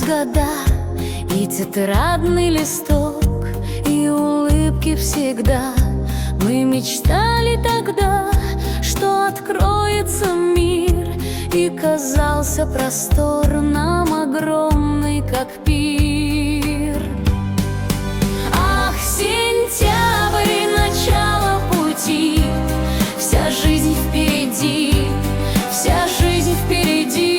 года, и тетрадный листок, и улыбки всегда. Мы мечтали тогда, что откроется мир, и казался простор нам огромный, как пир. Ах, сентябрь, начало пути, вся жизнь впереди, вся жизнь впереди.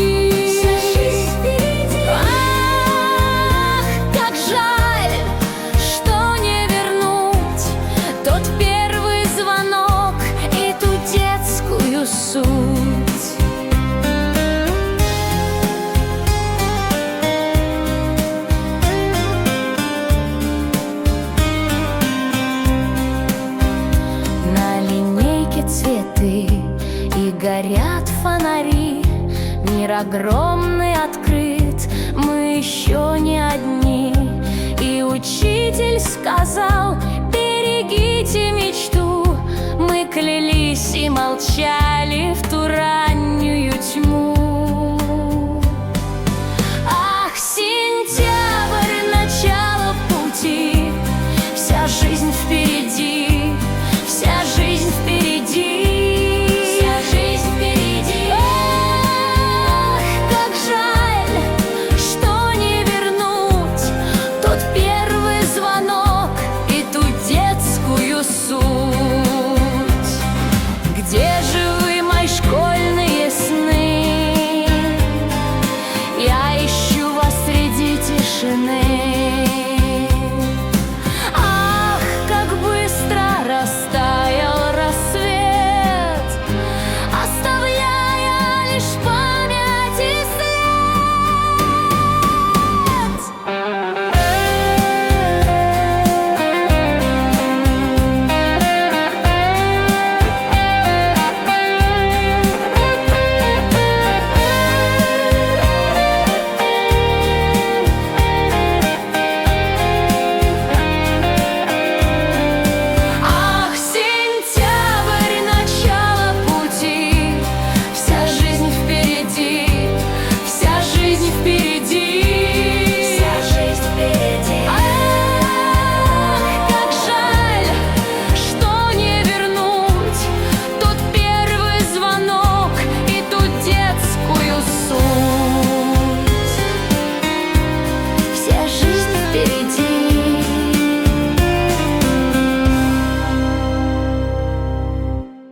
Ах, как жаль, что не вернуть тот первый звонок и ту детскую суть. На линейке цветы и горят фонари, мир огромный открыт, мы еще не одни. И учитель сказал: берегите мечту. Мы клялись и молчали в ту раннюю тьму.